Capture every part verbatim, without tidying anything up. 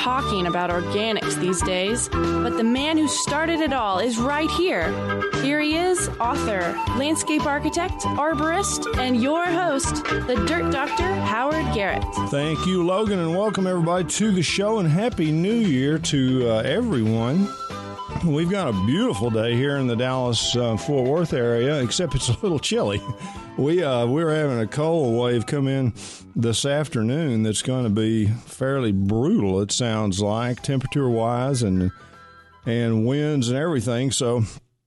talking about organics these days, but the man who started it all is right here. Here he is, author, landscape architect, arborist, and your host, the Dirt Doctor, Howard Garrett. Thank you, Logan, and welcome everybody to the show, and Happy New Year to uh, everyone. We've got a beautiful day here in the Dallas-Fort uh, Worth area, except it's a little chilly. We uh, we're having a cold wave come in this afternoon that's going to be fairly brutal, it sounds like, temperature-wise and and winds and everything. So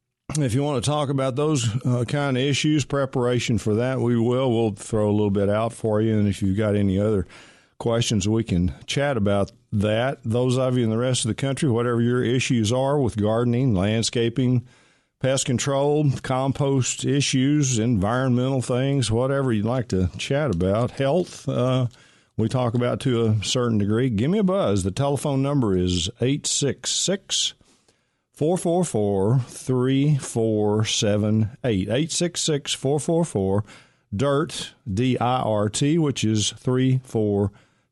if you want to talk about those uh, kind of issues, preparation for that, we will. We'll throw a little bit out for you, and if you've got any other questions, we can chat about that. Those of you in the rest of the country, whatever your issues are with gardening, landscaping, pest control, compost issues, environmental things, whatever you'd like to chat about, health, uh, we talk about to a certain degree, give me a buzz. The telephone number is eight six six, four four four, three four seven eight. eight six six, four four four, DIRT, D I R T, which is three four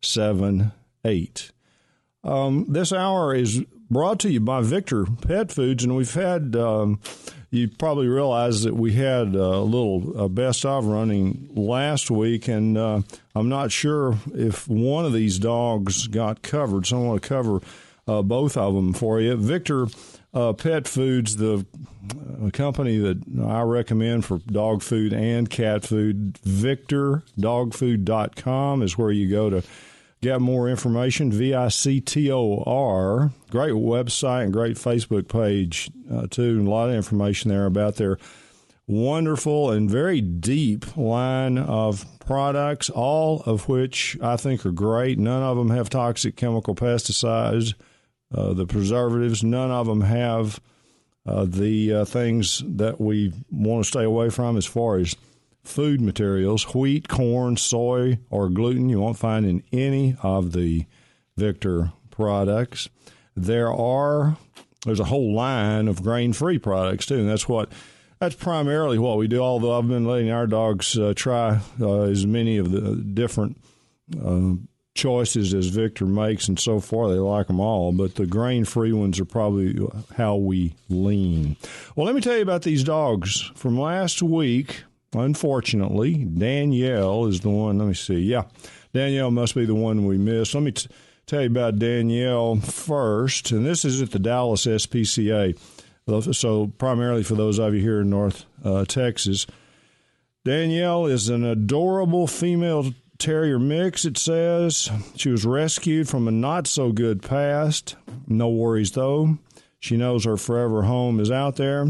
seven eight. Um, this hour is brought to you by Victor Pet Foods, and we've had, um, you probably realize that we had a little uh, best of running last week, and uh, I'm not sure if one of these dogs got covered, so I want to cover uh, both of them for you. Victor uh, Pet Foods, the uh, company that I recommend for dog food and cat food, victor dog food dot com is where you go to get more information, V I C T O R. Great website and great Facebook page, uh, too. And a lot of information there about their wonderful and very deep line of products, all of which I think are great. None of them have toxic chemical pesticides, uh, the preservatives. None of them have uh, the uh, things that we want to stay away from as far as food materials, wheat, corn, soy, or gluten. You won't find in any of the Victor products. There are, there's a whole line of grain-free products, too, and that's what, that's primarily what we do, although I've been letting our dogs uh, try uh, as many of the different uh, choices as Victor makes, and so far they like them all, but the grain-free ones are probably how we lean. Well, let me tell you about these dogs. From last week, unfortunately, Danielle is the one. Let me see. Yeah, Danielle must be the one we missed. Let me t- tell you about Danielle first. And this is at the Dallas S P C A. So primarily for those of you here in North uh, Texas. Danielle is an adorable female terrier mix, it says. She was rescued from a not-so-good past. No worries, though. She knows her forever home is out there.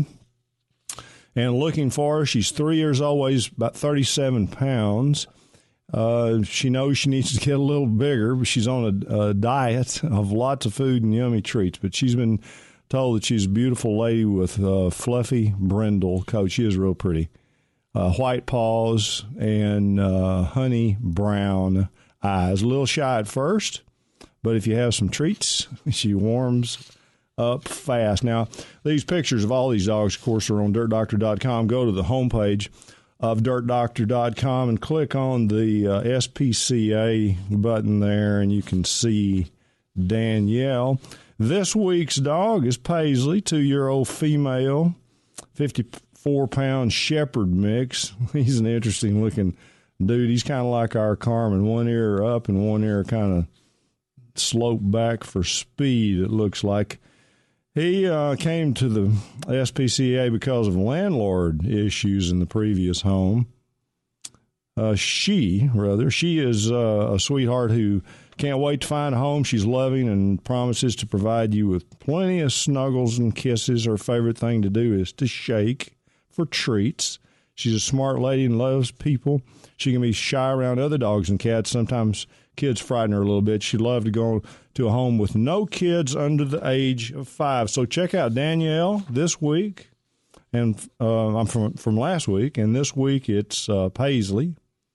And looking for her, she's three years old, weighs about thirty-seven pounds. Uh, she knows she needs to get a little bigger, but she's on a, a diet of lots of food and yummy treats. But she's been told that she's a beautiful lady with a fluffy brindle coat. She is real pretty. Uh, white paws and uh, honey brown eyes. A little shy at first, but if you have some treats, she warms up fast. Now, these pictures of all these dogs, of course, are on dirt doctor dot com. Go to the homepage of dirt doctor dot com and click on the uh, S P C A button there, and you can see Danielle. This week's dog is Paisley, two-year-old female, fifty-four pound shepherd mix. He's an interesting-looking dude. He's kind of like our Carmen, one ear up and one ear kind of sloped back for speed, it looks like. He uh, came to the S P C A because of landlord issues in the previous home. Uh, she, rather, she is uh, a sweetheart who can't wait to find a home. She's loving and promises to provide you with plenty of snuggles and kisses. Her favorite thing to do is to shake for treats. She's a smart lady and loves people. She can be shy around other dogs and cats. Sometimes kids frighten her a little bit. She'd love to go to a home with no kids under the age of five. So check out Danielle this week, and uh, I'm from from last week, and this week it's uh, Paisley.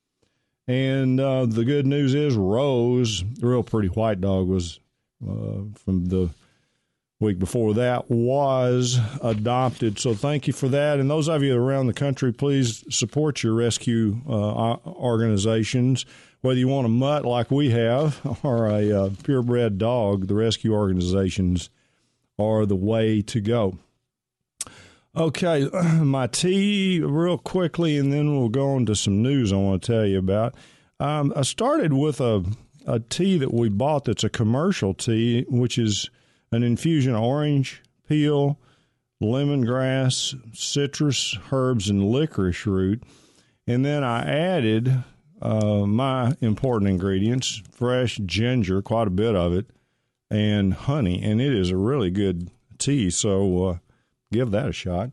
And uh, the good news is Rose, the real pretty white dog, was uh, from the week before that was adopted. So thank you for that. And those of you around the country, please support your rescue uh, organizations. Whether you want a mutt like we have or a uh, purebred dog, the rescue organizations are the way to go. Okay, my tea real quickly, and then we'll go on to some news I want to tell you about. Um, I started with a, a tea that we bought that's a commercial tea, which is an infusion of orange peel, lemongrass, citrus herbs, and licorice root. And then I added uh, my important ingredients, fresh ginger, quite a bit of it, and honey. And it is a really good tea, so uh, give that a shot.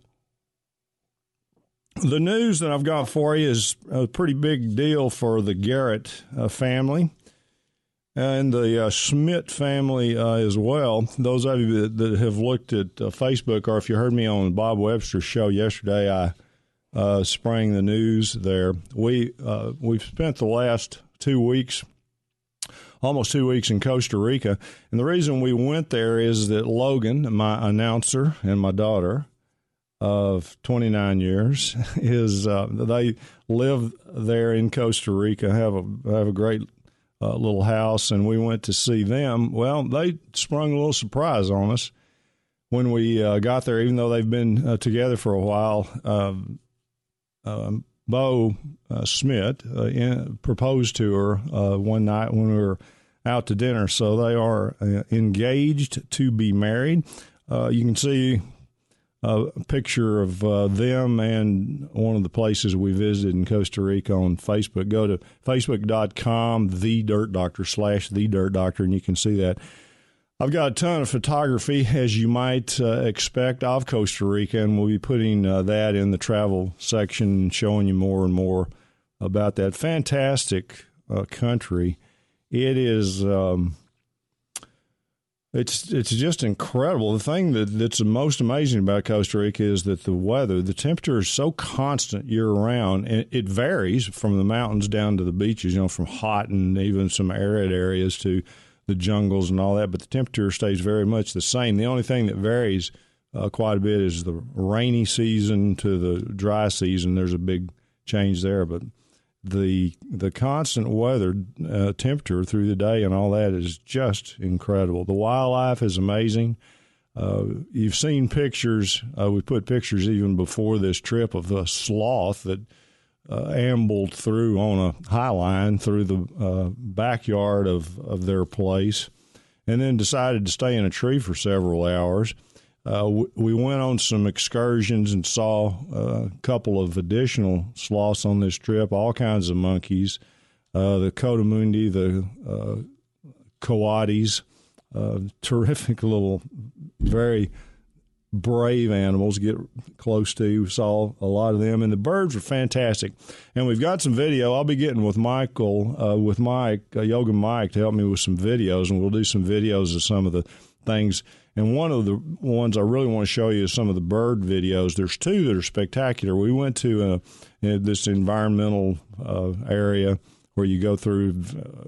The news that I've got for you is a pretty big deal for the Garrett uh, family and the uh, Schmidt family uh, as well. Those of you that, that have looked at uh, Facebook, or if you heard me on Bob Webster's show yesterday, I uh, sprang the news there. We, uh, we've spent the last two weeks, almost two weeks in Costa Rica, and the reason we went there is that Logan, my announcer, and my daughter of twenty-nine years, is uh, they live there in Costa Rica, have a have a great uh, little house, and we went to see them. Well, they sprung a little surprise on us when we uh, got there, even though they've been uh, together for a while. Um, um, Bo uh, Schmidt uh, in, proposed to her uh, one night when we were out to dinner, so they are uh, engaged to be married. Uh, you can see a picture of uh, them and one of the places we visited in Costa Rica on Facebook. Go to facebook dot com, The Dirt Doctor, slash The Dirt Doctor, and you can see that. I've got a ton of photography, as you might uh, expect, of Costa Rica, and we'll be putting uh, that in the travel section, showing you more and more about that fantastic uh, country. It is... Um, It's it's just incredible. The thing that, that's the most amazing about Costa Rica is that the weather, the temperature is so constant year-round, and it varies from the mountains down to the beaches, you know, from hot and even some arid areas to the jungles and all that, but the temperature stays very much the same. The only thing that varies uh, quite a bit is the rainy season to the dry season. There's a big change there, but the the constant weather, uh, temperature through the day and all that is just incredible. The wildlife is amazing. Uh, you've seen pictures. Uh, we put pictures even before this trip of the sloth that uh, ambled through on a high line through the uh, backyard of, of their place and then decided to stay in a tree for several hours. Uh, we went on some excursions and saw a couple of additional sloths on this trip, all kinds of monkeys, uh, the Coatimundi, the uh, coatis, uh, terrific little, very brave animals, get close to. We saw a lot of them, and the birds were fantastic. And we've got some video. I'll be getting with Michael, uh, with Mike, uh, Yoga Mike, to help me with some videos, and we'll do some videos of some of the things. And one of the ones I really want to show you is some of the bird videos. There's two that are spectacular. We went to uh, this environmental uh, area where you go through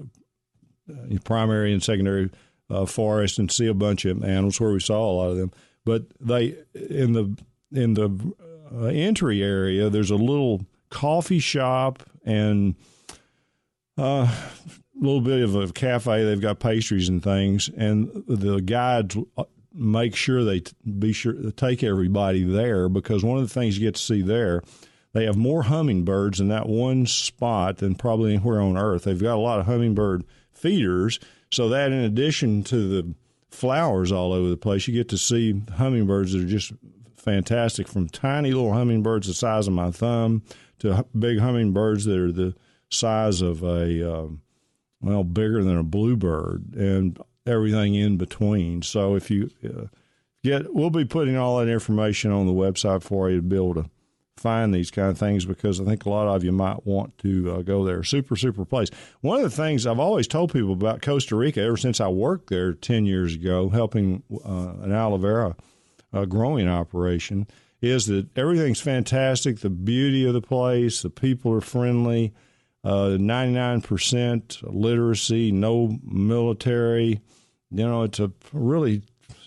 uh, primary and secondary uh, forest and see a bunch of animals, where we saw a lot of them. But they in the in the uh, entry area, there's a little coffee shop and uh, a little bit of a cafe. They've got pastries and things, and the guides make sure they t- be sure to take everybody there, because one of the things you get to see there, they have more hummingbirds in that one spot than probably anywhere on Earth. They've got a lot of hummingbird feeders, so that in addition to the flowers all over the place, you get to see hummingbirds that are just fantastic, from tiny little hummingbirds the size of my thumb to big hummingbirds that are the size of a, uh, well, bigger than a bluebird, and everything in between. So if you uh, get, we'll be putting all that information on the website for you to be able to find these kind of things, because I think a lot of you might want to uh, go there. Super, super place. One of the things I've always told people about Costa Rica ever since I worked there ten years ago, helping uh, an aloe vera uh, growing operation, is that everything's fantastic. The beauty of the place, the people are friendly, uh, ninety-nine percent literacy, no military. You know, it's a really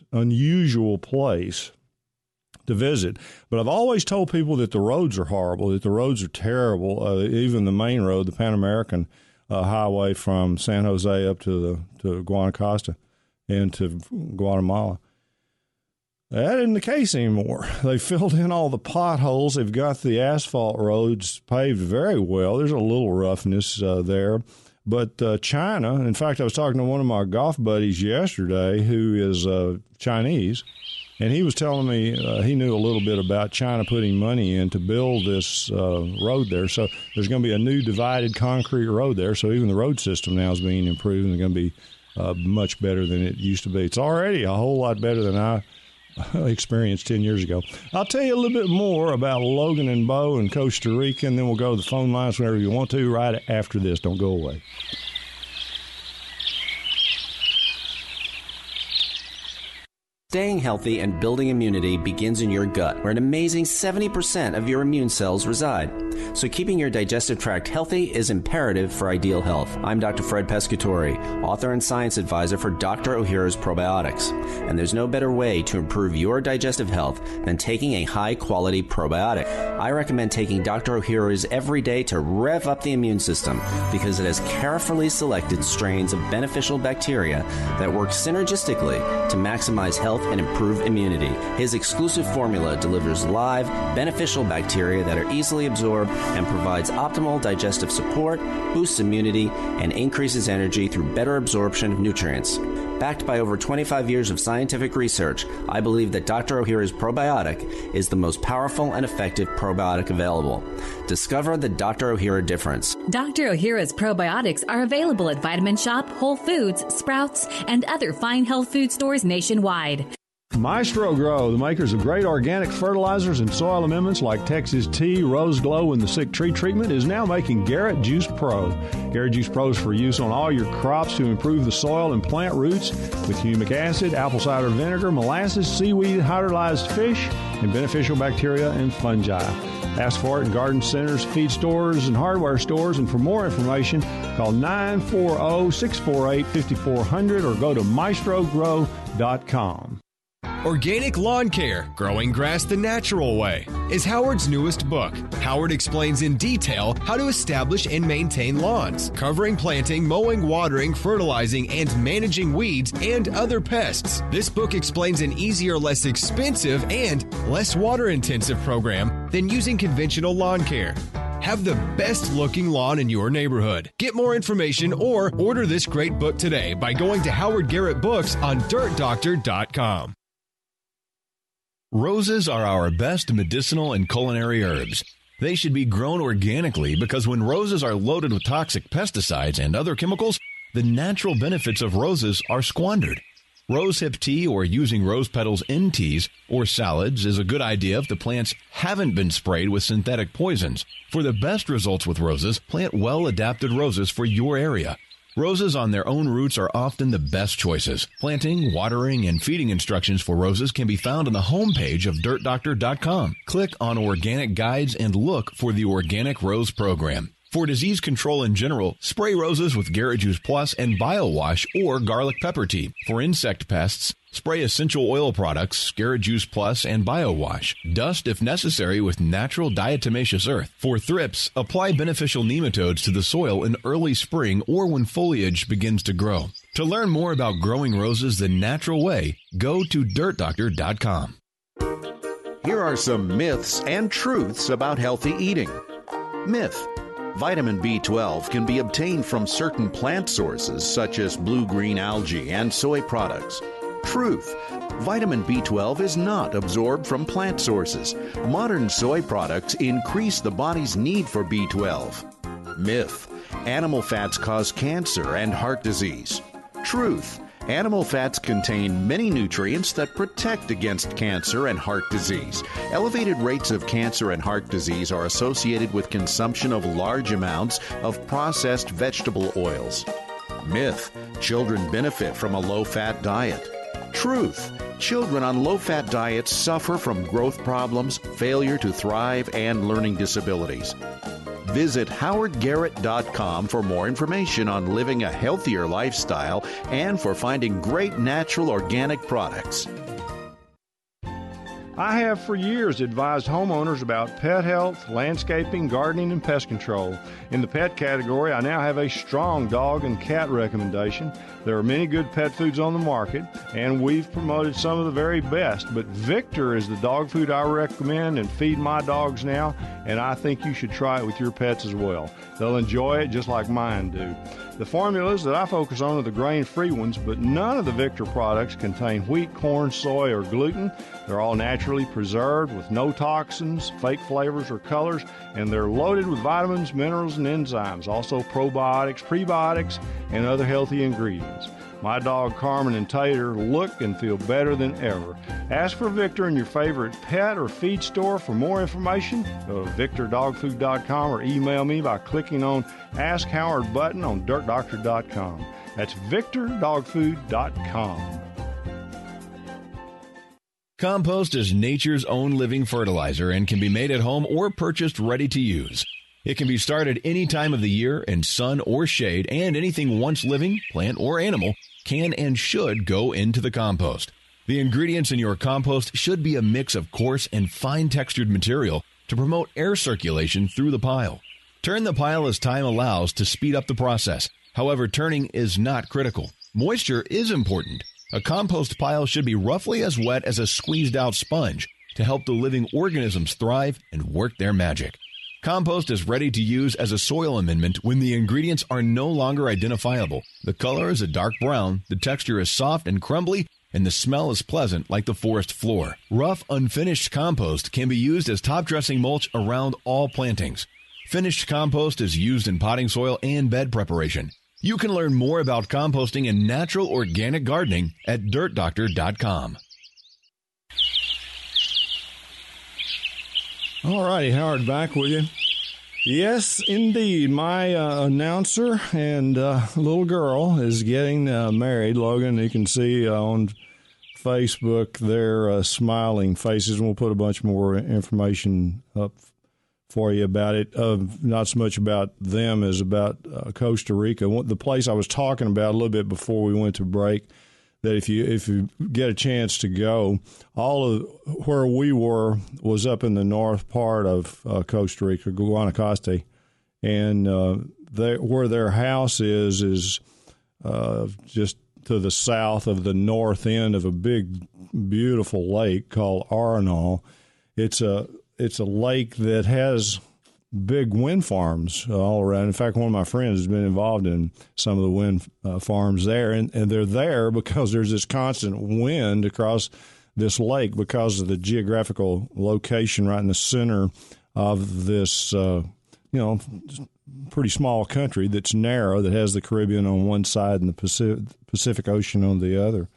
unusual place to visit. But I've always told people that the roads are horrible, that the roads are terrible. Uh, even the main road, the Pan American uh, Highway from San Jose up to the to Guanacaste and to Guatemala. That isn't the case anymore. They filled in all the potholes. They've got the asphalt roads paved very well. There's a little roughness uh, there. But uh, China, in fact, I was talking to one of my golf buddies yesterday who is uh, Chinese, and he was telling me uh, he knew a little bit about China putting money in to build this uh, road there. So there's going to be a new divided concrete road there. So even the road system now is being improved and going to be uh, much better than it used to be. It's already a whole lot better than I experienced ten years ago. I'll tell you a little bit more about Logan and Bo in Costa Rica, and then we'll go to the phone lines whenever you want to right after this. Don't go away. Staying healthy and building immunity begins in your gut, where an amazing seventy percent of your immune cells reside. So keeping your digestive tract healthy is imperative for ideal health. I'm Doctor Fred Pescatore, author and science advisor for Doctor Ohhira's Probiotics. And there's no better way to improve your digestive health than taking a high-quality probiotic. I recommend taking Doctor Ohhira's every day to rev up the immune system because it has carefully selected strains of beneficial bacteria that work synergistically to maximize health and improve immunity. His exclusive formula delivers live, beneficial bacteria that are easily absorbed and provides optimal digestive support, boosts immunity, and increases energy through better absorption of nutrients. Backed by over twenty-five years of scientific research, I believe that Doctor Ohhira's probiotic is the most powerful and effective probiotic available. Discover the Doctor Ohhira difference. Doctor Ohhira's probiotics are available at Vitamin Shop, Whole Foods, Sprouts, and other fine health food stores nationwide. Maestro Grow, the makers of great organic fertilizers and soil amendments like Texas Tea, Rose Glow, and the Sick Tree Treatment, is now making Garrett Juice Pro. Garrett Juice Pro is for use on all your crops to improve the soil and plant roots with humic acid, apple cider vinegar, molasses, seaweed, hydrolyzed fish, and beneficial bacteria and fungi. Ask for it in garden centers, feed stores, and hardware stores. And for more information, call nine four zero, six four eight, five four zero zero or go to maestro grow dot com. Organic Lawn Care, Growing Grass the Natural Way, is Howard's newest book. Howard explains in detail how to establish and maintain lawns, covering planting, mowing, watering, fertilizing, and managing weeds and other pests. This book explains an easier, less expensive, and less water-intensive program than using conventional lawn care. Have the best-looking lawn in your neighborhood. Get more information or order this great book today by going to Howard Garrett Books on dirt doctor dot com. Roses are our best medicinal and culinary herbs. They should be grown organically because when roses are loaded with toxic pesticides and other chemicals, the natural benefits of roses are squandered. Rosehip tea or using rose petals in teas or salads is a good idea if the plants haven't been sprayed with synthetic poisons. For the best results with roses, plant well-adapted roses for your area. Roses on their own roots are often the best choices. Planting, watering, and feeding instructions for roses can be found on the homepage of dirt doctor dot com. Click on Organic Guides and look for the Organic Rose Program. For disease control in general, spray roses with Garrett Juice Plus and BioWash or garlic pepper tea. For insect pests, spray essential oil products, Garrett Juice Plus and BioWash. Dust if necessary with natural diatomaceous earth. For thrips, apply beneficial nematodes to the soil in early spring or when foliage begins to grow. To learn more about growing roses the natural way, go to dirt doctor dot com. Here are some myths and truths about healthy eating. Myth: vitamin B twelve can be obtained from certain plant sources such as blue-green algae and soy products. Truth: vitamin B twelve is not absorbed from plant sources. Modern soy products increase the body's need for B twelve. Myth: animal fats cause cancer and heart disease. Truth: animal fats contain many nutrients that protect against cancer and heart disease. Elevated rates of cancer and heart disease are associated with consumption of large amounts of processed vegetable oils. Myth: children benefit from a low-fat diet. Truth: children on low-fat diets suffer from growth problems, failure to thrive, and learning disabilities. Visit howard garrett dot com for more information on living a healthier lifestyle and for finding great natural organic products. I have for years advised homeowners about pet health, landscaping, gardening, and pest control. In the pet category, I now have a strong dog and cat recommendation. There are many good pet foods on the market, and we've promoted some of the very best. But Victor is the dog food I recommend and feed my dogs now, and I think you should try it with your pets as well. They'll enjoy it just like mine do. The formulas that I focus on are the grain-free ones, but none of the Victor products contain wheat, corn, soy, or gluten. They're all naturally preserved with no toxins, fake flavors, or colors, and they're loaded with vitamins, minerals, and enzymes, also probiotics, prebiotics, and other healthy ingredients. My dog Carmen and Tater look and feel better than ever. Ask for Victor in your favorite pet or feed store. For more information, go to victor dog food dot com or email me by clicking on Ask Howard button on dirt doctor dot com. That's victor dog food dot com. Compost is nature's own living fertilizer and can be made at home or purchased ready to use. It can be started any time of the year in sun or shade, and anything once living, plant or animal, can and should go into the compost. The ingredients in your compost should be a mix of coarse and fine-textured material to promote air circulation through the pile. Turn the pile as time allows to speed up the process. However, turning is not critical. Moisture is important. A compost pile should be roughly as wet as a squeezed-out sponge to help the living organisms thrive and work their magic. Compost is ready to use as a soil amendment when the ingredients are no longer identifiable. The color is a dark brown, the texture is soft and crumbly, and the smell is pleasant like the forest floor. Rough, unfinished compost can be used as top-dressing mulch around all plantings. Finished compost is used in potting soil and bed preparation. You can learn more about composting and natural organic gardening at dirt doctor dot com. All righty, Howard, back with you. Yes, indeed. My uh, announcer and uh, little girl is getting uh, married. Logan, you can see uh, on Facebook their uh, smiling faces, and we'll put a bunch more information up for you about it. Uh, not so much about them as about uh, Costa Rica. The place I was talking about a little bit before we went to break, that if you if you get a chance to go, all of where we were was up in the north part of uh, Costa Rica, Guanacaste, and uh, they, where their house is is uh, just to the south of the north end of a big, beautiful lake called Arenal. It's a it's a lake that has big wind farms all around. In fact, one of my friends has been involved in some of the wind uh, farms there, and, and they're there because there's this constant wind across this lake because of the geographical location right in the center of this, uh, you know, pretty small country that's narrow, that has the Caribbean on one side and the Pacific, Pacific Ocean on the other.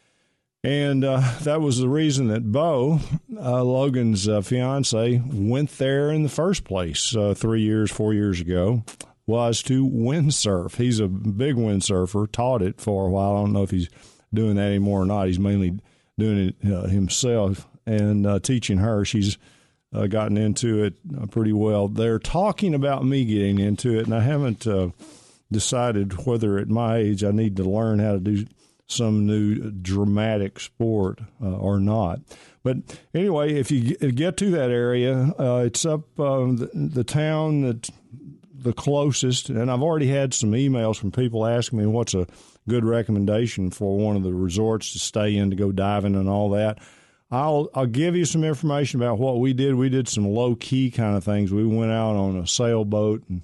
And uh, that was the reason that Bo, uh, Logan's uh, fiance, went there in the first place uh, three years, four years ago, was to windsurf. He's a big windsurfer, taught it for a while. I don't know if he's doing that anymore or not. He's mainly doing it uh, himself and uh, teaching her. She's uh, gotten into it uh, pretty well. They're talking about me getting into it, and I haven't uh, decided whether at my age I need to learn how to do some new dramatic sport uh, or not. But anyway, if you get to that area, uh, it's up uh, the, the town that's the closest, and I've already had some emails from people asking me what's a good recommendation for one of the resorts to stay in to go diving and all that. I'll I'll give you some information about what we did. We did some low-key kind of things. We went out on a sailboat and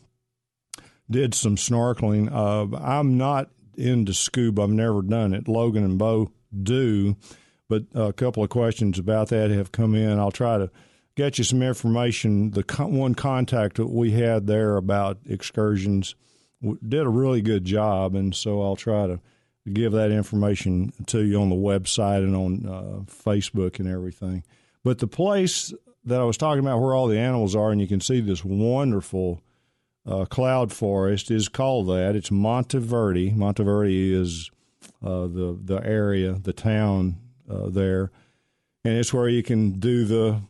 did some snorkeling. Uh, I'm not into scuba. I've never done it. Logan and Bo do, but a couple of questions about that have come in. I'll try to get you some information. The co- one contact that we had there about excursions w- did a really good job, and so I'll try to give that information to you on the website and on uh, Facebook and everything. But the place that I was talking about where all the animals are, and you can see this wonderful Uh, cloud forest, is called that. It's Monteverde. Monteverde is uh, the the area, the town uh, there, and it's where you can do the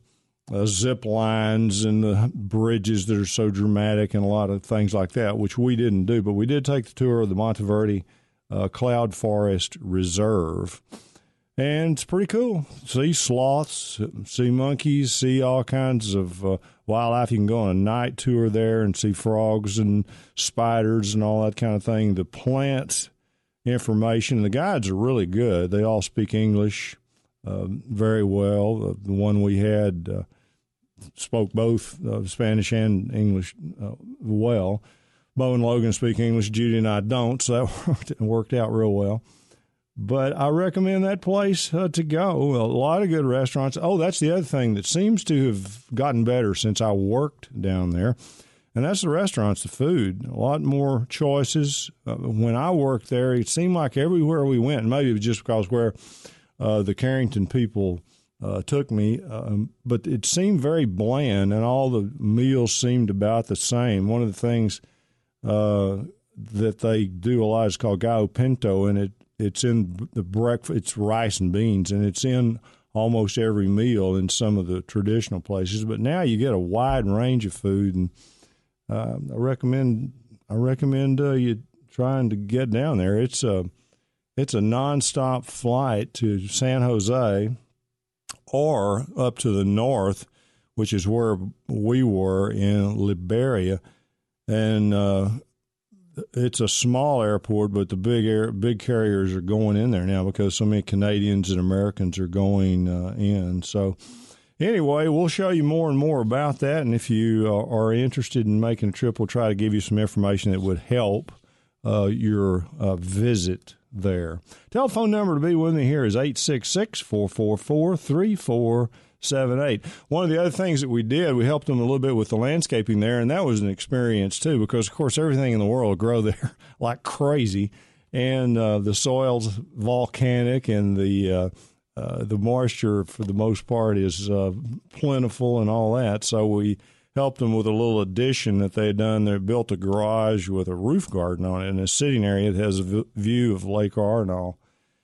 uh, zip lines and the bridges that are so dramatic and a lot of things like that, which we didn't do. But we did take the tour of the Monteverde uh, Cloud Forest Reserve. And it's pretty cool. See sloths, see monkeys, see all kinds of uh, wildlife. You can go on a night tour there and see frogs and spiders and all that kind of thing. The plant information, the guides are really good. They all speak English uh, very well. The, the one we had uh, spoke both uh, Spanish and English uh, well. Bo and Logan speak English. Judy and I don't, so that worked, worked out real well. But I recommend that place uh, to go. A lot of good restaurants. Oh, that's the other thing that seems to have gotten better since I worked down there, and that's the restaurants, the food. A lot more choices. Uh, when I worked there, it seemed like everywhere we went, maybe it was just because where uh, the Carrington people uh, took me, um, but it seemed very bland, and all the meals seemed about the same. One of the things uh, that they do a lot is called gallo pinto, and it It's in the breakfast. It's rice and beans, and it's in almost every meal in some of the traditional places. But now you get a wide range of food, and uh, I recommend I recommend uh, you trying to get down there. It's a it's a nonstop flight to San Jose or up to the north, which is where we were in Liberia, and uh, it's a small airport, but the big air, big carriers are going in there now because so many Canadians and Americans are going uh, in. So anyway, we'll show you more and more about that. And if you are interested in making a trip, we'll try to give you some information that would help uh, your uh, visit there. Telephone number to be with me here is eight six six, four four four, three four seven eight. One of the other things that we did, we helped them a little bit with the landscaping there, and that was an experience too, because of course everything in the world grow there like crazy, and uh, the soil's volcanic, and the uh, uh, the moisture for the most part is uh, plentiful and all that. So we helped them with a little addition that they had done. They built a garage with a roof garden on it in a sitting area that has a v- view of Lake Arnall,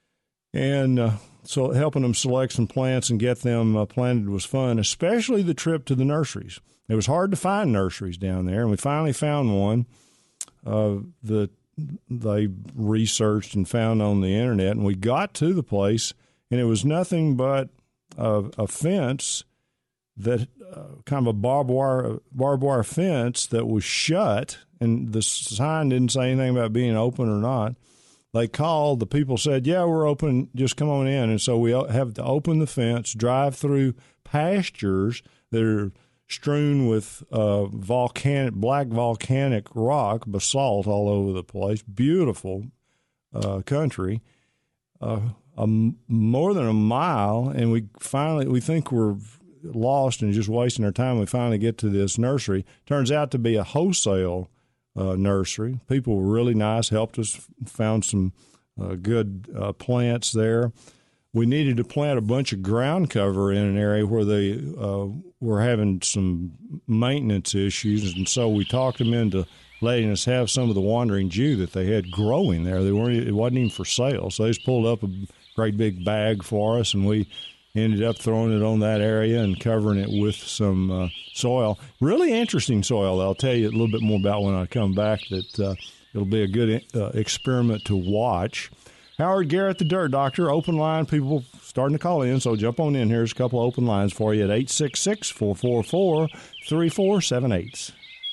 and uh, so helping them select some plants and get them uh, planted was fun, especially the trip to the nurseries. It was hard to find nurseries down there, and we finally found one uh, that they researched and found on the internet, and we got to the place, and it was nothing but a, a fence that uh, kind of a barbed wire, barbed wire fence that was shut, and the sign didn't say anything about being open or not. They called, the people said, yeah, we're open, just come on in. And so we have to open the fence, drive through pastures that are strewn with uh, volcanic, black volcanic rock, basalt all over the place, beautiful uh, country, uh, a, more than a mile, and we finally, we think we're lost and just wasting our time. We finally get to this nursery. Turns out to be a wholesale Uh, nursery. People were really nice, helped us, found some uh, good uh, plants there. We needed to plant a bunch of ground cover in an area where they uh, were having some maintenance issues, and so we talked them into letting us have some of the wandering Jew that they had growing there. They weren't, it wasn't even for sale, so they just pulled up a great big bag for us, and we ended up throwing it on that area and covering it with some uh, soil. Really interesting soil. I'll tell you a little bit more about when I come back. That uh, it'll be a good uh, experiment to watch. Howard Garrett, the Dirt Doctor, open line. People starting to call in, so jump on in. Here's a couple open lines for you at eight six six, four four four, three four seven eight.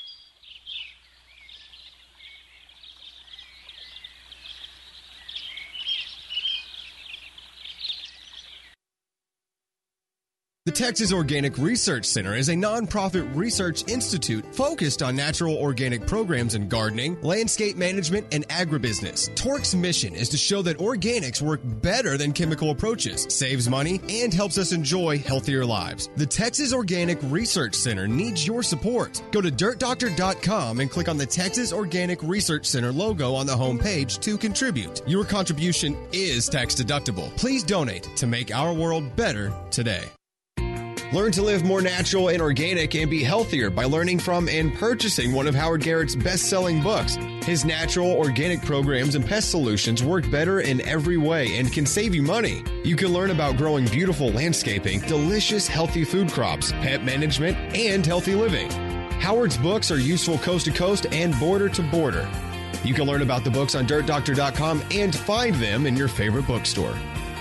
The Texas Organic Research Center is a nonprofit research institute focused on natural organic programs in gardening, landscape management, and agribusiness. Torque's mission is to show that organics work better than chemical approaches, saves money, and helps us enjoy healthier lives. The Texas Organic Research Center needs your support. Go to dirt doctor dot com and click on the Texas Organic Research Center logo on the homepage to contribute. Your contribution is tax deductible. Please donate to make our world better today. Learn to live more natural and organic and be healthier by learning from and purchasing one of Howard Garrett's best-selling books. His natural, organic programs and pest solutions work better in every way and can save you money. You can learn about growing beautiful landscaping, delicious, healthy food crops, pet management, and healthy living. Howard's books are useful coast to coast and border to border. You can learn about the books on dirt doctor dot com and find them in your favorite bookstore.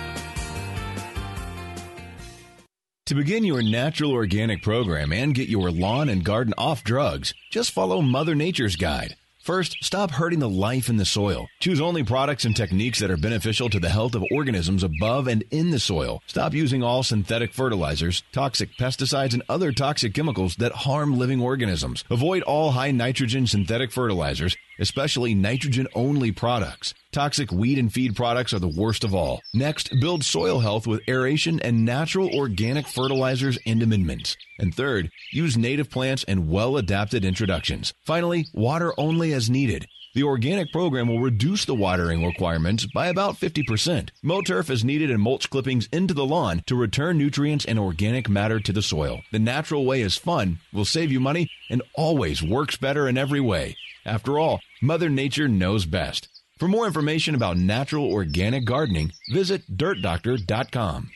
To begin your natural organic program and get your lawn and garden off drugs, just follow Mother Nature's guide. First, stop hurting the life in the soil. Choose only products and techniques that are beneficial to the health of organisms above and in the soil. Stop using all synthetic fertilizers, toxic pesticides, and other toxic chemicals that harm living organisms. Avoid all high nitrogen synthetic fertilizers, especially nitrogen-only products. Toxic weed and feed products are the worst of all. Next, build soil health with aeration and natural organic fertilizers and amendments. And third, use native plants and well-adapted introductions. Finally, water only as needed. The organic program will reduce the watering requirements by about fifty percent. Mow turf as needed and mulch clippings into the lawn to return nutrients and organic matter to the soil. The natural way is fun, will save you money, and always works better in every way. After all, Mother Nature knows best. For more information about natural organic gardening, visit dirt doctor dot com.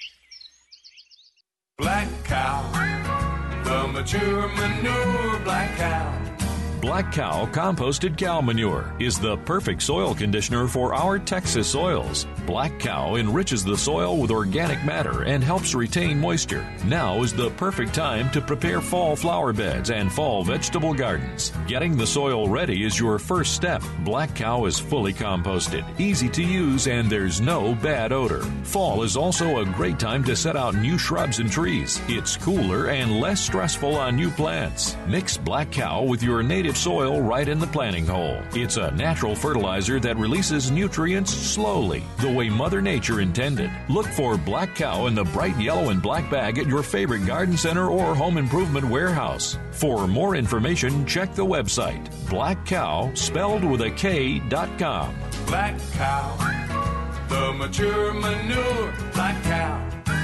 Black Cow, the mature manure Black Cow. Black Cow composted cow manure is the perfect soil conditioner for our Texas soils. Black Cow enriches the soil with organic matter and helps retain moisture. Now is the perfect time to prepare fall flower beds and fall vegetable gardens. Getting the soil ready is your first step. Black Cow is fully composted, easy to use, and there's no bad odor. Fall is also a great time to set out new shrubs and trees. It's cooler and less stressful on new plants. Mix Black Cow with your native soil right in the planting hole. It's a natural fertilizer that releases nutrients slowly, the way Mother Nature intended. Look for Black Cow in the bright yellow and black bag at your favorite garden center or home improvement warehouse. For more information, check the website, Black Cow, spelled with a K, dot com. Black Cow, the mature manure Black Cow.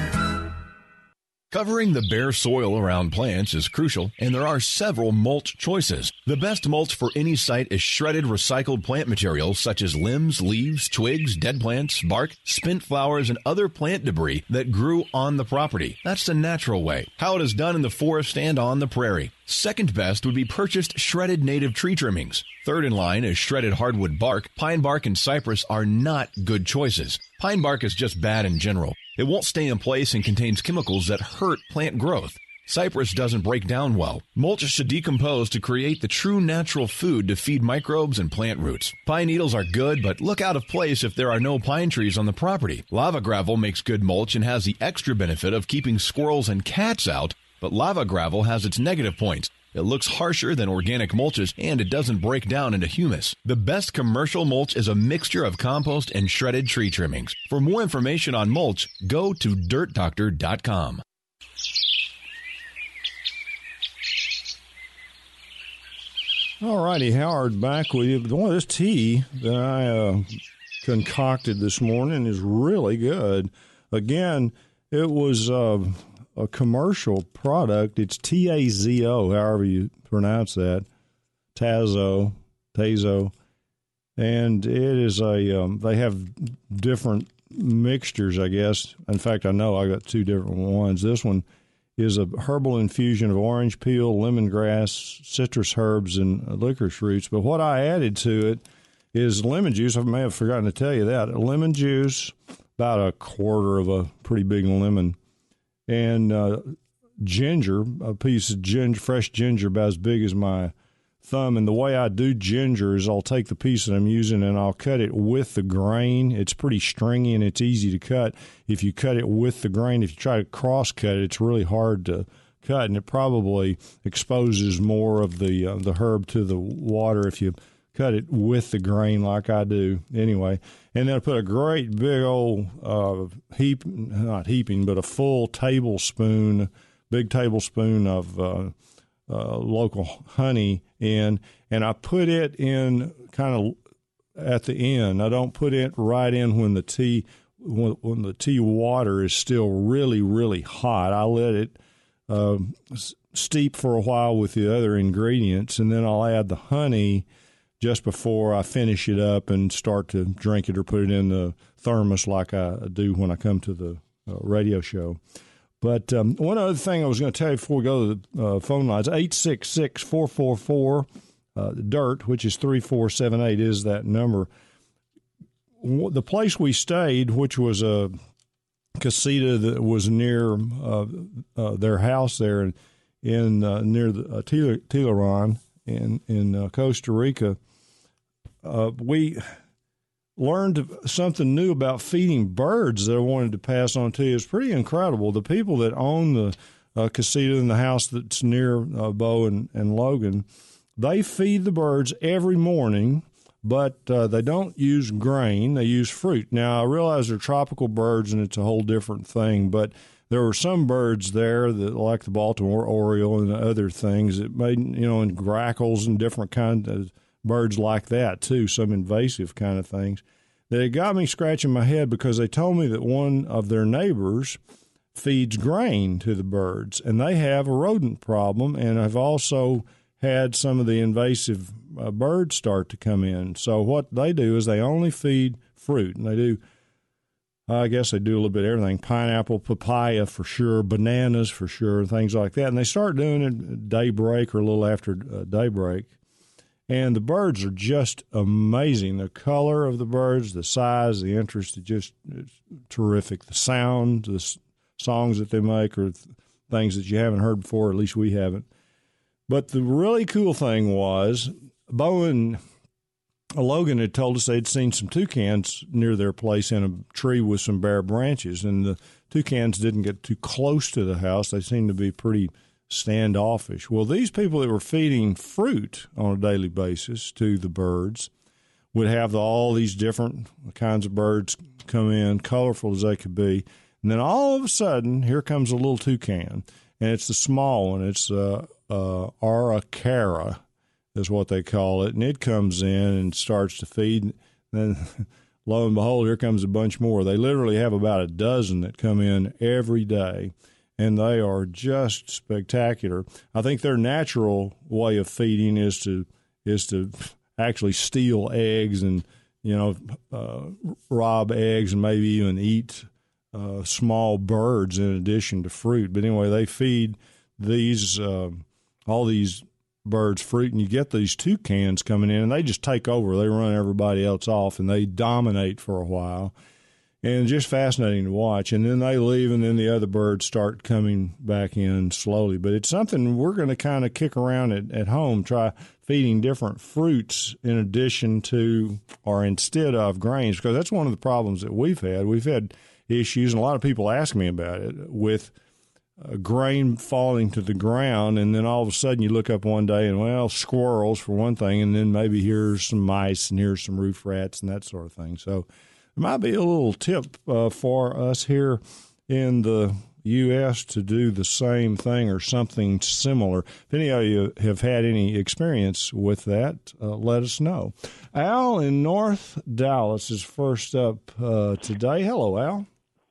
Covering the bare soil around plants is crucial, and there are several mulch choices. The best mulch for any site is shredded recycled plant materials such as limbs, leaves, twigs, dead plants, bark, spent flowers, and other plant debris that grew on the property. That's the natural way, how it is done in the forest and on the prairie. Second best would be purchased shredded native tree trimmings. Third in line is shredded hardwood bark. Pine bark and cypress are not good choices. Pine bark is just bad in general. It won't stay in place and contains chemicals that hurt plant growth. Cypress doesn't break down well. Mulch should decompose to create the true natural food to feed microbes and plant roots. Pine needles are good, but look out of place if there are no pine trees on the property. Lava gravel makes good mulch and has the extra benefit of keeping squirrels and cats out, but lava gravel has its negative points. It looks harsher than organic mulches, and it doesn't break down into humus. The best commercial mulch is a mixture of compost and shredded tree trimmings. For more information on mulch, go to dirt doctor dot com. All righty, Howard, back with you. Boy, this tea that I uh, concocted this morning is really good. Again, it was uh, a commercial product. It's T A Z O, however you pronounce that, Tazo, Tazo. And it is a, um, they have different mixtures, I guess. In fact, I know I got two different ones. This one is a herbal infusion of orange peel, lemongrass, citrus herbs, and licorice roots. But what I added to it is lemon juice. I may have forgotten to tell you that. Lemon juice, about a quarter of a pretty big lemon, and uh, ginger, a piece of ginger, fresh ginger about as big as my thumb. And the way I do ginger is I'll take the piece that I'm using and I'll cut it with the grain. It's pretty stringy and it's easy to cut if you cut it with the grain. If you try to cross cut it, it's really hard to cut, and it probably exposes more of the uh, the herb to the water if you cut it with the grain like I do. Anyway, and then I put a great big old uh, heap, not heaping, but a full tablespoon, big tablespoon of uh, uh, local honey in, and I put it in kind of at the end. I don't put it right in when the tea when, when the tea water is still really, really hot. I let it uh, steep for a while with the other ingredients, and then I'll add the honey just before I finish it up and start to drink it or put it in the thermos like I do when I come to the uh, radio show. But um, one other thing I was going to tell you before we go to the uh, phone lines, eight six six, four four four, D I R T, which is three four seven eight, is that number. The place we stayed, which was a casita that was near uh, uh, their house there in, in uh, near the uh, Tiburon in, in uh, Costa Rica, uh, we learned something new about feeding birds that I wanted to pass on to you. It's pretty incredible. The people that own the uh, casita in the house that's near uh, Bo and, and Logan, they feed the birds every morning, but uh, they don't use grain. They use fruit. Now, I realize they're tropical birds, and it's a whole different thing, but there were some birds there that, like the Baltimore Oriole and other things, that made, you know, and grackles and different kinds of birds like that, too, some invasive kind of things. They got me scratching my head because they told me that one of their neighbors feeds grain to the birds, and they have a rodent problem and have also had some of the invasive uh, birds start to come in. So what they do is they only feed fruit, and they do, I guess they do a little bit of everything, pineapple, papaya for sure, bananas for sure, things like that. And they start doing it at daybreak or a little after uh, daybreak. And the birds are just amazing. The color of the birds, the size, the interest, it's just it's terrific. The sound, the s- songs that they make are th- things that you haven't heard before, at least we haven't. But the really cool thing was, Bo and Logan had told us they'd seen some toucans near their place in a tree with some bare branches, and the toucans didn't get too close to the house. They seemed to be pretty standoffish. Well, these people that were feeding fruit on a daily basis to the birds would have the, all these different kinds of birds come in, colorful as they could be. And then all of a sudden, here comes a little toucan, and it's the small one. It's uh, uh, Araucaria is what they call it, and it comes in and starts to feed. And then, lo and behold, here comes a bunch more. They literally have about a dozen that come in every day, and they are just spectacular. I think their natural way of feeding is to is to actually steal eggs and, you know, uh, rob eggs and maybe even eat uh, small birds in addition to fruit. But anyway, they feed these uh, all these birds fruit, and you get these toucans coming in, and they just take over. They run everybody else off, and they dominate for a while. And just fascinating to watch. And then they leave, and then the other birds start coming back in slowly. But it's something we're going to kind of kick around at, at home, try feeding different fruits in addition to or instead of grains, because that's one of the problems that we've had. We've had issues, and a lot of people ask me about it, with uh, grain falling to the ground, and then all of a sudden you look up one day and, well, squirrels for one thing, and then maybe here's some mice and here's some roof rats and that sort of thing. So it might be a little tip uh, for us here in the U S to do the same thing or something similar. If any of you have had any experience with that, uh, let us know. Al in North Dallas is first up uh, today. Hello, Al.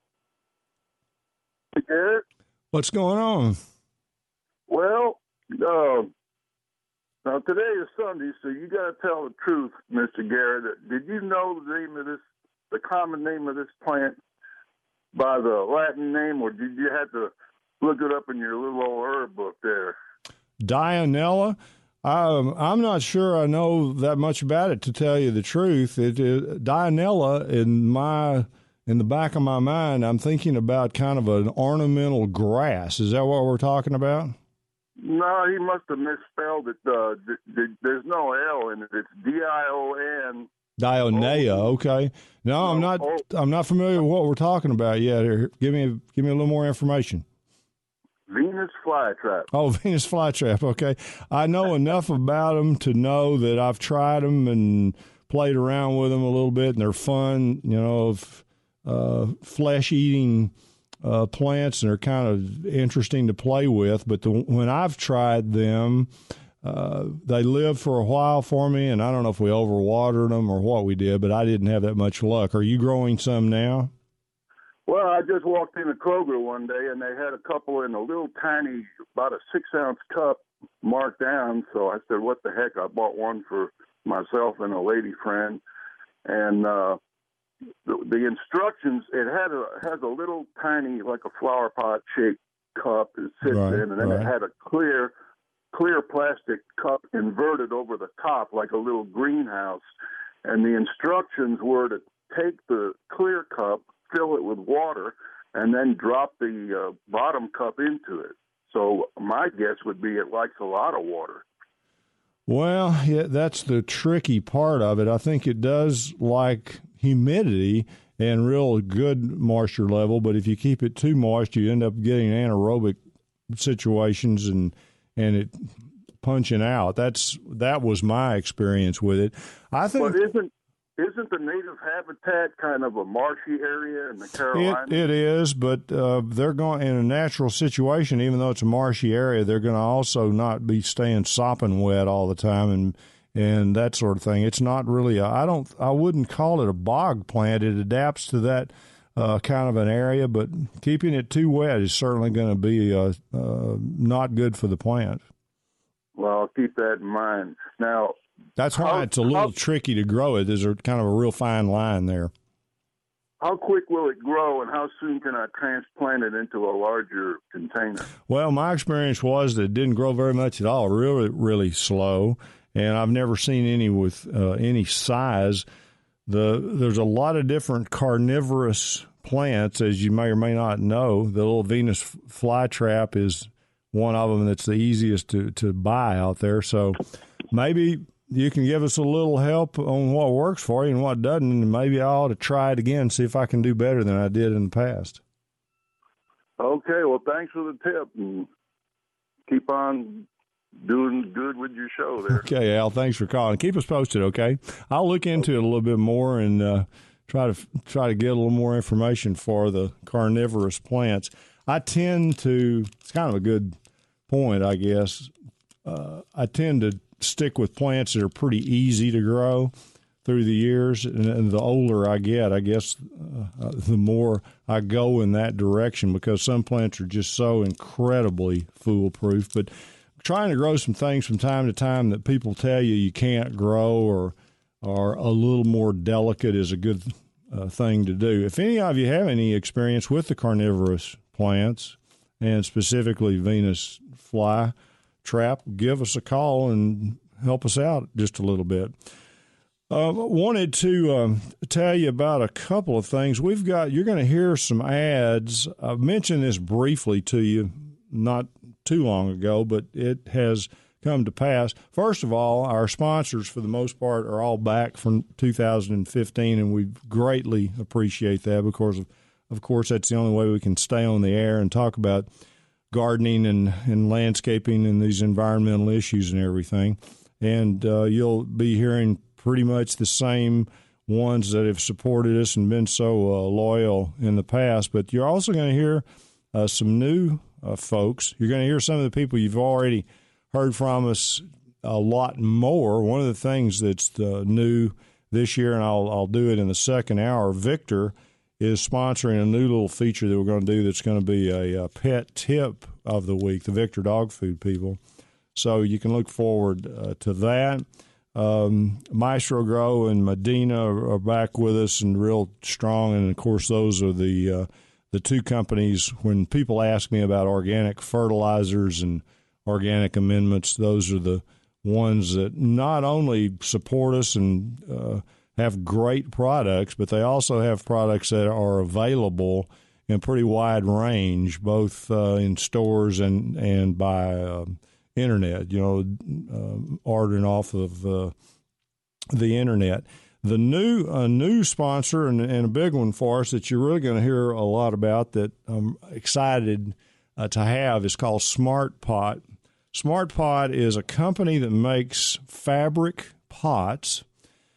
Hey, Garrett. What's going on? Well, uh, now today is Sunday, so you got to tell the truth, Mister Garrett. Did you know the name of this, the common name of this plant by the Latin name, or did you have to look it up in your little old herb book there? Dianella? Um, I'm not sure I know that much about it, to tell you the truth. It, it, Dianella, in my in the back of my mind, I'm thinking about kind of an ornamental grass. Is that what we're talking about? No, he must have misspelled it. Uh, d- d- there's no L in it. It's D I O N. Dionea, okay. No, I'm not. I'm not familiar with what we're talking about yet. Here, give me, give me a little more information. Venus flytrap. Oh, Venus flytrap. Okay, I know enough about them to know that I've tried them and played around with them a little bit, and they're fun. You know, of uh, flesh-eating uh, plants, and they're kind of interesting to play with. But the, when I've tried them, Uh, they lived for a while for me, and I don't know if we overwatered them or what we did, but I didn't have that much luck. Are you growing some now? Well, I just walked into Kroger one day, and they had a couple in a little tiny, about a six-ounce cup marked down. So I said, what the heck? I bought one for myself and a lady friend, and uh, the, the instructions, it had a has a little tiny, like a flower pot shaped cup it sits right, in, and then right. it had a clear, clear plastic cup inverted over the top, like a little greenhouse. And the instructions were to take the clear cup, fill it with water, and then drop the uh, bottom cup into it. So my guess would be it likes a lot of water. Well, yeah, that's the tricky part of it. I think it does like humidity and real good moisture level, but if you keep it too moist, you end up getting anaerobic situations and and it punching out. That's that was my experience with it. I think. But isn't isn't the native habitat kind of a marshy area in the Carolinas? It, it is, but uh, they're going in a natural situation. Even though it's a marshy area, they're going to also not be staying sopping wet all the time and and that sort of thing. It's not really. A, I don't. I wouldn't call it a bog plant. It adapts to that uh, kind of an area, but keeping it too wet is certainly going to be uh, uh, not good for the plant. Well, I'll keep that in mind. Now, that's why how, it's a little how, tricky to grow it. There's a kind of a real fine line there. How quick will it grow, and how soon can I transplant it into a larger container? Well, my experience was that it didn't grow very much at all, really, really slow, and I've never seen any with uh, any size. The There's a lot of different carnivorous plants, as you may or may not know. The little Venus flytrap is one of them that's the easiest to, to buy out there. So maybe you can give us a little help on what works for you and what doesn't, and maybe I ought to try it again, see if I can do better than I did in the past. Okay, well, thanks for the tip, and keep on doing good with your show there. Okay, Al, thanks for calling. Keep us posted, okay? I'll look into it a little bit more and uh, try to try to get a little more information for the carnivorous plants. I tend to, it's kind of a good point, I guess. Uh, I tend to stick with plants that are pretty easy to grow through the years, and, and the older I get, I guess, uh, the more I go in that direction, because some plants are just so incredibly foolproof. But trying to grow some things from time to time that people tell you you can't grow or are a little more delicate is a good uh, thing to do. If any of you have any experience with the carnivorous plants, and specifically Venus flytrap, give us a call and help us out just a little bit. I uh, wanted to um, tell you about a couple of things. We've got, you're going to hear some ads. I've mentioned this briefly to you not too long ago, but it has come to pass. First of all, our sponsors, for the most part, are all back from two thousand fifteen, and we greatly appreciate that because, of, of course, that's the only way we can stay on the air and talk about gardening and, and landscaping and these environmental issues and everything. And uh, you'll be hearing pretty much the same ones that have supported us and been so uh, loyal in the past. But you're also going to hear uh, some new uh, folks. You're going to hear some of the people you've already heard from us a lot more. One of the things that's uh, new this year, and I'll, I'll do it in the second hour, Victor is sponsoring a new little feature that we're going to do that's going to be a, a pet tip of the week, the Victor Dog Food people. So you can look forward uh, to that. Um, Maestro Grow and Medina are, are back with us and real strong. And, of course, those are the uh, the two companies. When people ask me about organic fertilizers and organic amendments, those are the ones that not only support us and uh, have great products, but they also have products that are available in pretty wide range, both uh, in stores and, and by uh, internet, you know, uh, ordering off of uh, the internet. The new a new sponsor and, and a big one for us that you're really going to hear a lot about that I'm excited uh, to have is called Smart Pot. Smart Pot is a company that makes fabric pots.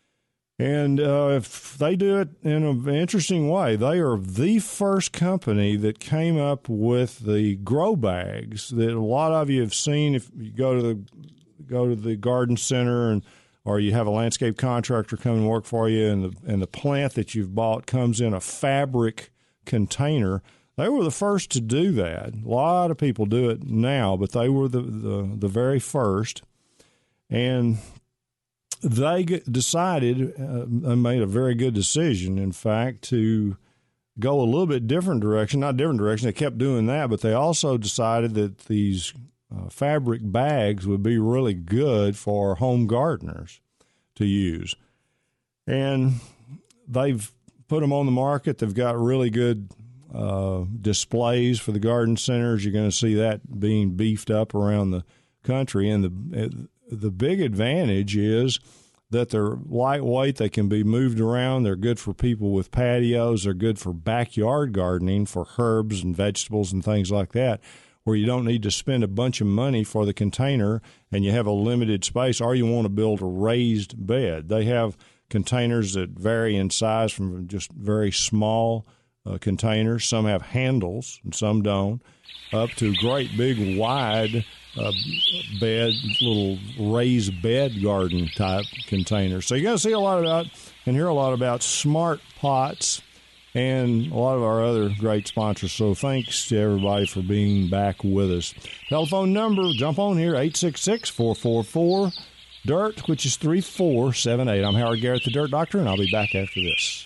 And uh, if they do it in an interesting way. They are the first company that came up with the grow bags that a lot of you have seen. If you go to the go to the garden center, and or you have a landscape contractor come and work for you, and the and the plant that you've bought comes in a fabric container. They were the first to do that. A lot of people do it now, but they were the the, the very first. And they decided, uh, and made a very good decision, in fact, to go a little bit different direction. Not different direction. They kept doing that, but they also decided that these uh, fabric bags would be really good for home gardeners to use. And they've put them on the market. They've got really good uh, displays for the garden centers. You're going to see that being beefed up around the country. And the the big advantage is that they're lightweight. They can be moved around. They're good for people with patios. They're good for backyard gardening for herbs and vegetables and things like that, where you don't need to spend a bunch of money for the container and you have a limited space, or you want to build a raised bed. They have containers that vary in size from just very small uh, containers. Some have handles and some don't, up to great big wide uh, bed, little raised bed garden type containers. So you're going to see a lot about and hear a lot about Smart Pots and a lot of our other great sponsors. So thanks to everybody for being back with us. Telephone number, jump on here, eight six six, four four four, D I R T, which is three four seven eight. I'm Howard Garrett, the Dirt Doctor, and I'll be back after this.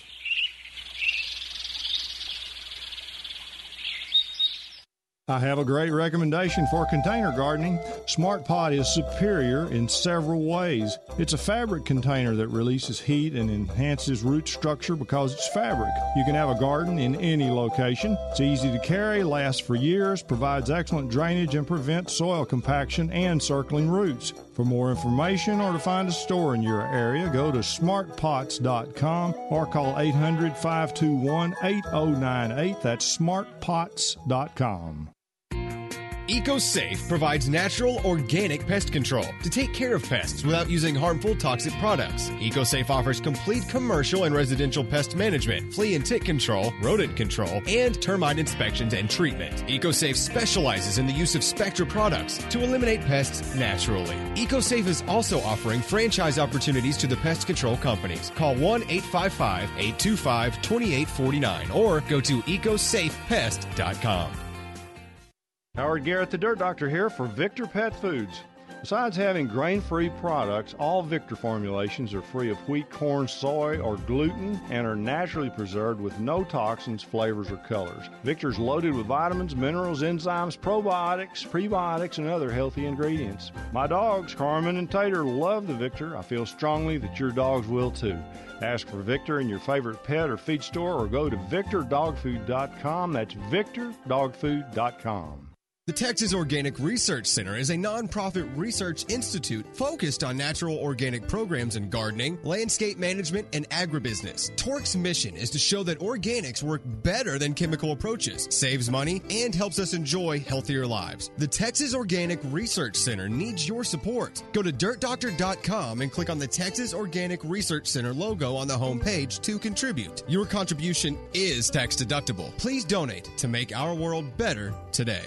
I have a great recommendation for container gardening. Smart Pot is superior in several ways. It's a fabric container that releases heat and enhances root structure because it's fabric. You can have a garden in any location. It's easy to carry, lasts for years, provides excellent drainage, and prevents soil compaction and circling roots. For more information or to find a store in your area, go to smart pots dot com or call eight hundred, five two one, eight oh nine eight. That's smart pots dot com. EcoSafe provides natural, organic pest control to take care of pests without using harmful, toxic products. EcoSafe offers complete commercial and residential pest management, flea and tick control, rodent control, and termite inspections and treatment. EcoSafe specializes in the use of Spectra products to eliminate pests naturally. EcoSafe is also offering franchise opportunities to the pest control companies. Call one eight five five, eight two five, two eight four nine or go to eco safe pest dot com. Howard Garrett, the Dirt Doctor, here for Victor Pet Foods. Besides having grain-free products, all Victor formulations are free of wheat, corn, soy, or gluten and are naturally preserved with no toxins, flavors, or colors. Victor's loaded with vitamins, minerals, enzymes, probiotics, prebiotics, and other healthy ingredients. My dogs, Carmen and Tater, love the Victor. I feel strongly that your dogs will too. Ask for Victor in your favorite pet or feed store or go to victor dog food dot com. That's victor dog food dot com. The Texas Organic Research Center is a nonprofit research institute focused on natural organic programs in gardening, landscape management, and agribusiness. Torque's mission is to show that organics work better than chemical approaches, saves money, and helps us enjoy healthier lives. The Texas Organic Research Center needs your support. Go to dirt doctor dot com and click on the Texas Organic Research Center logo on the homepage to contribute. Your contribution is tax deductible. Please donate to make our world better today.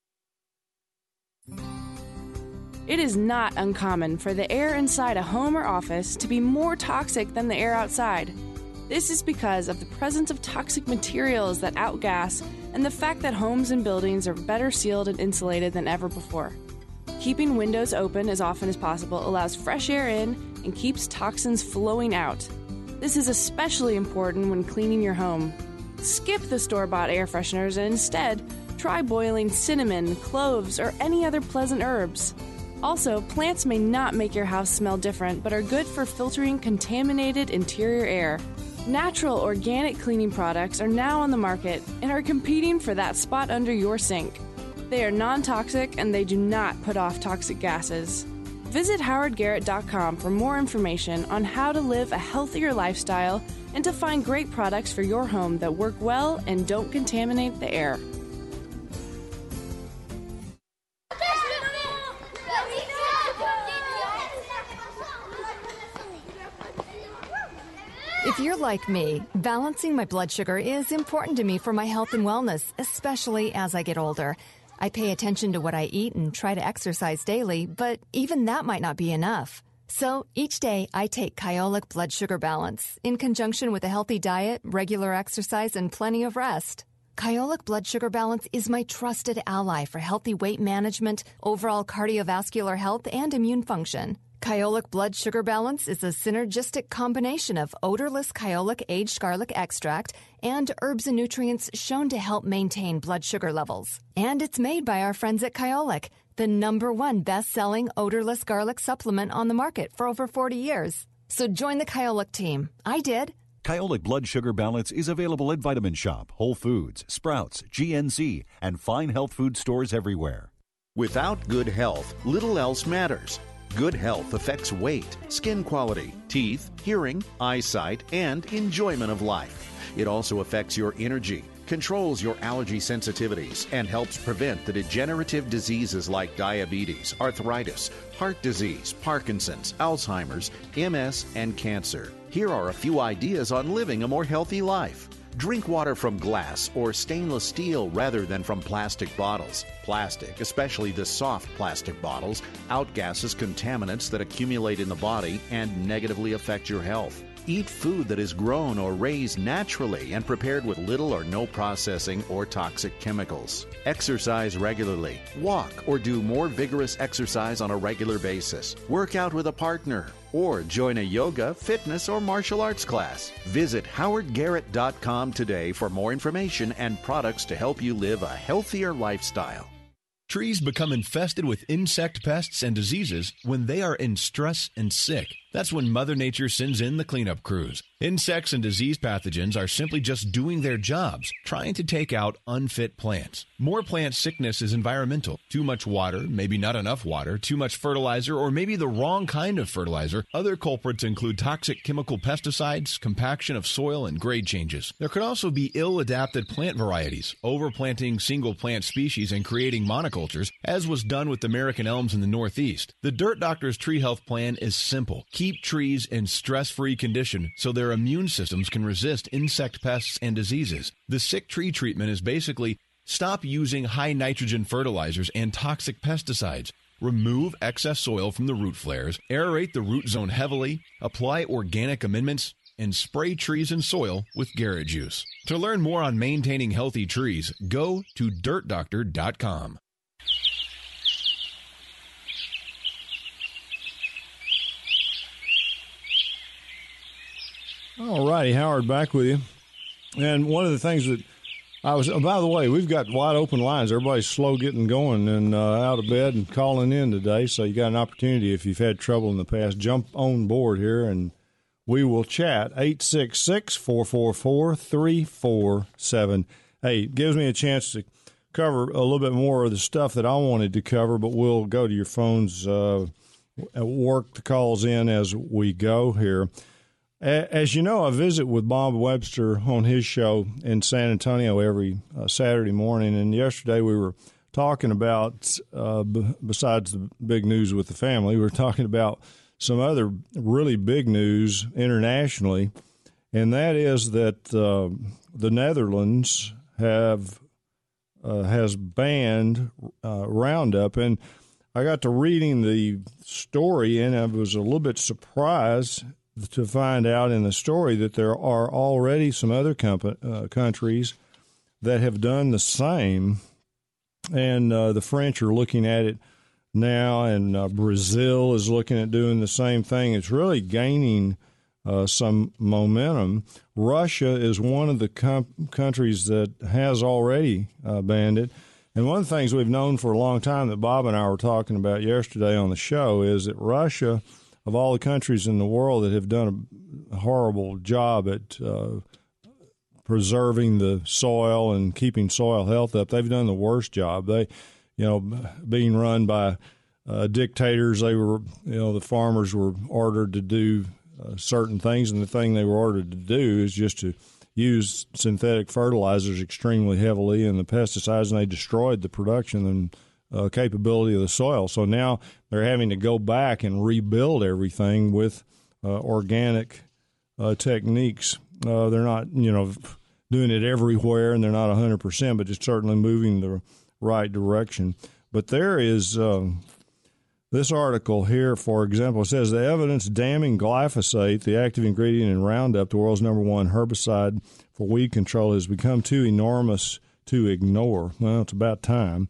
It is not uncommon for the air inside a home or office to be more toxic than the air outside. This is because of the presence of toxic materials that outgas and the fact that homes and buildings are better sealed and insulated than ever before. Keeping windows open as often as possible allows fresh air in and keeps toxins flowing out. This is especially important when cleaning your home. Skip the store-bought air fresheners and instead try boiling cinnamon, cloves, or any other pleasant herbs. Also, plants may not make your house smell different, but are good for filtering contaminated interior air. Natural organic cleaning products are now on the market and are competing for that spot under your sink. They are non-toxic and they do not put off toxic gases. Visit howard garrett dot com for more information on how to live a healthier lifestyle and to find great products for your home that work well and don't contaminate the air. If you're like me, balancing my blood sugar is important to me for my health and wellness, especially as I get older. I pay attention to what I eat and try to exercise daily, but even that might not be enough. So each day I take Kyolic Blood Sugar Balance in conjunction with a healthy diet, regular exercise, and plenty of rest. Kyolic Blood Sugar Balance is my trusted ally for healthy weight management, overall cardiovascular health, and immune function. Kyolic Blood Sugar Balance is a synergistic combination of odorless Kyolic aged garlic extract and herbs and nutrients shown to help maintain blood sugar levels. And it's made by our friends at Kyolic, the number one best-selling odorless garlic supplement on the market for over forty years. So join the Kyolic team. I did. Kyolic Blood Sugar Balance is available at Vitamin Shop, Whole Foods, Sprouts, G N C, and fine health food stores everywhere. Without good health, little else matters. Good health affects weight, skin quality, teeth, hearing, eyesight, and enjoyment of life. It also affects your energy, controls your allergy sensitivities, and helps prevent the degenerative diseases like diabetes, arthritis, heart disease, Parkinson's, Alzheimer's, M S, and cancer. Here are a few ideas on living a more healthy life. Drink water from glass or stainless steel rather than from plastic bottles. Plastic, especially the soft plastic bottles, outgasses contaminants that accumulate in the body and negatively affect your health. Eat food that is grown or raised naturally and prepared with little or no processing or toxic chemicals. Exercise regularly. Walk or do more vigorous exercise on a regular basis. Work out with a partner or join a yoga, fitness, or martial arts class. Visit howard garrett dot com today for more information and products to help you live a healthier lifestyle. Trees become infested with insect pests and diseases when they are in stress and sick. That's when Mother Nature sends in the cleanup crews. Insects and disease pathogens are simply just doing their jobs, trying to take out unfit plants. More plant sickness is environmental. Too much water, maybe not enough water, too much fertilizer, or maybe the wrong kind of fertilizer. Other culprits include toxic chemical pesticides, compaction of soil, and grade changes. There could also be ill-adapted plant varieties, overplanting single plant species and creating monocultures, as was done with American elms in the Northeast. The Dirt Doctor's Tree Health Plan is simple. Keep trees in stress-free condition so their immune systems can resist insect pests and diseases. The sick tree treatment is basically stop using high nitrogen fertilizers and toxic pesticides. Remove excess soil from the root flares, aerate the root zone heavily, apply organic amendments, and spray trees and soil with Garrett Juice. To learn more on maintaining healthy trees, go to dirt doctor dot com. All righty, Howard, back with you. And one of the things that I was, oh, by the way, we've got wide open lines. Everybody's slow getting going and uh, out of bed and calling in today. So you got an opportunity, if you've had trouble in the past, jump on board here and we will chat. eight six six, four four four, three four seven eight. Gives me a chance to cover a little bit more of the stuff that I wanted to cover, but we'll go to your phones, uh, work the calls in as we go here. As you know, I visit with Bob Webster on his show in San Antonio every uh, Saturday morning, and yesterday we were talking about, uh, b- besides the big news with the family, we were talking about some other really big news internationally, and that is that uh, the Netherlands have uh, has banned uh, Roundup, and I got to reading the story, and I was a little bit surprised to find out in the story that there are already some other comp- uh, countries that have done the same, and uh, the French are looking at it now, and uh, Brazil is looking at doing the same thing. It's really gaining uh, some momentum. Russia is one of the com- countries that has already uh, banned it. And one of the things we've known for a long time that Bob and I were talking about yesterday on the show is that Russia, of all the countries in the world that have done a horrible job at uh, preserving the soil and keeping soil health up, they've done the worst job. They, you know, being run by uh, dictators, they were, you know, the farmers were ordered to do uh, certain things, and the thing they were ordered to do is just to use synthetic fertilizers extremely heavily and the pesticides, and they destroyed the production and Uh, capability of the soil. So now they're having to go back and rebuild everything with uh, organic uh, techniques. Uh, they're not, you know, doing it everywhere, and they're not one hundred percent, but it's certainly moving the right direction. But there is um, this article here, for example, it says the evidence damning glyphosate, the active ingredient in Roundup, the world's number one herbicide for weed control, has become too enormous to ignore. Well, it's about time.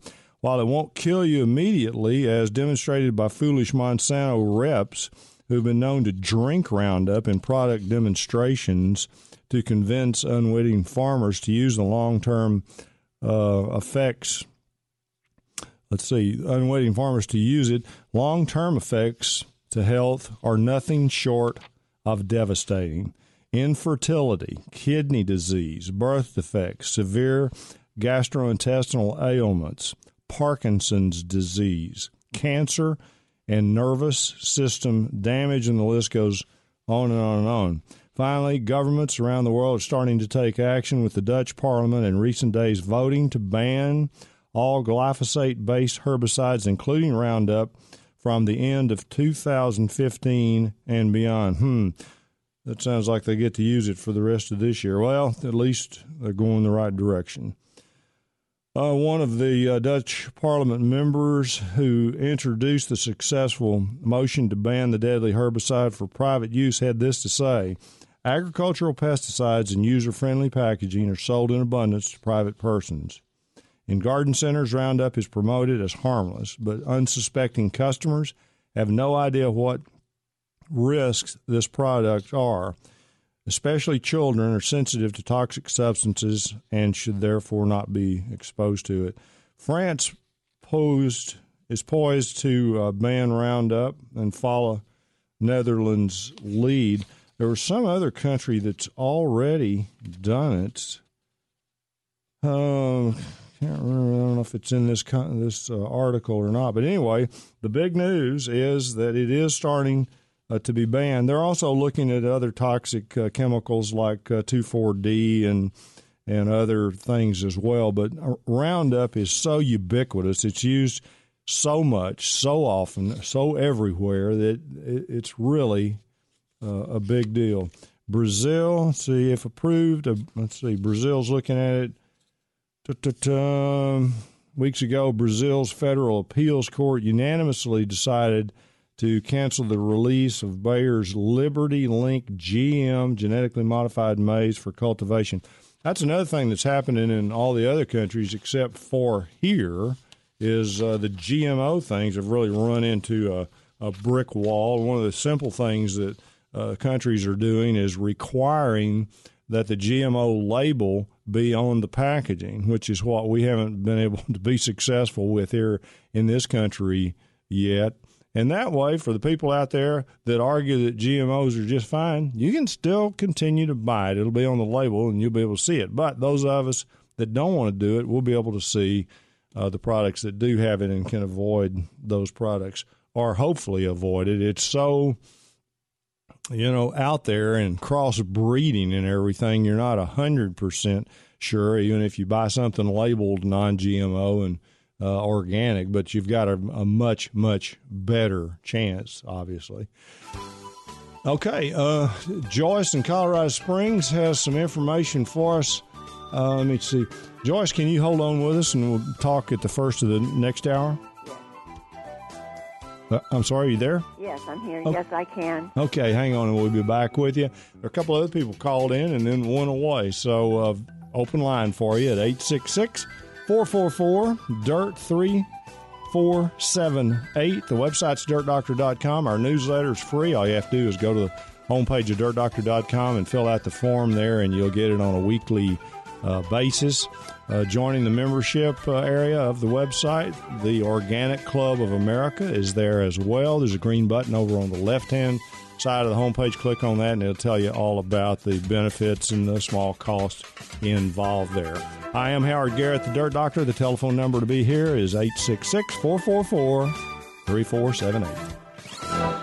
While it won't kill you immediately, as demonstrated by foolish Monsanto reps who've been known to drink Roundup in product demonstrations to convince unwitting farmers to use the long-term uh, effects. Let's see, unwitting farmers to use it. Long-term effects to health are nothing short of devastating. Infertility, kidney disease, birth defects, severe gastrointestinal ailments, Parkinson's disease, cancer, and nervous system damage, and the list goes on and on and on. Finally, governments around the world are starting to take action, with the Dutch Parliament in recent days voting to ban all glyphosate-based herbicides, including Roundup, from the end of two thousand fifteen and beyond. Hmm, that sounds like they get to use it for the rest of this year. Well, at least they're going the right direction. Uh, one of the uh, Dutch Parliament members who introduced the successful motion to ban the deadly herbicide for private use had this to say: agricultural pesticides in user-friendly packaging are sold in abundance to private persons. In garden centers, Roundup is promoted as harmless, but unsuspecting customers have no idea what risks this product are. Especially children are sensitive to toxic substances and should therefore not be exposed to it. France posed, is poised to uh, ban Roundup and follow Netherlands' lead. There was some other country that's already done it. Um, can't remember. I don't know if it's in this this uh, article or not. But anyway, the big news is that it is starting Uh, to be banned. They're also looking at other toxic uh, chemicals like uh, two four D and and other things as well. But Roundup is so ubiquitous. It's used so much, so often, so everywhere that it, it's really uh, a big deal. Brazil, see if approved. Uh, let's see, Brazil's looking at it. Ta-ta-ta. Weeks ago, Brazil's Federal Appeals Court unanimously decided to cancel the release of Bayer's Liberty Link G M, genetically modified maize for cultivation. That's another thing that's happening in all the other countries except for here, is uh, the G M O things have really run into a, a brick wall. One of the simple things that uh, countries are doing is requiring that the G M O label be on the packaging, which is what we haven't been able to be successful with here in this country yet. And that way, for the people out there that argue that G M Os are just fine, you can still continue to buy it. It'll be on the label, and you'll be able to see it. But those of us that don't want to do it, we'll be able to see uh, the products that do have it and can avoid those products, or hopefully avoid it. It's so, you know, out there and cross-breeding and everything, you're not one hundred percent sure, even if you buy something labeled non G M O and Uh, organic, but you've got a, a much, much better chance, obviously. Okay, uh, Joyce in Colorado Springs has some information for us. Uh, let me see. Joyce, can you hold on with us and we'll talk at the first of the next hour? Uh, I'm sorry, are you there? Yes, I'm here. Oh. Yes, I can. Okay, hang on and we'll be back with you. There are a couple other people called in and then one away, so uh, open line for you at eight six six, four four four, D I R T three four seven eight. The website's dirt doctor dot com. Our newsletter is free. All you have to do is go to the homepage of dirt doctor dot com and fill out the form there, and you'll get it on a weekly uh, basis. Uh, joining the membership uh, area of the website, the Organic Club of America is there as well. There's a green button over on the left-hand side of the homepage. Click on that, and it'll tell you all about the benefits and the small cost involved there. I am Howard Garrett, the Dirt Doctor. The telephone number to be here is eight six six, four four four, three four seven eight.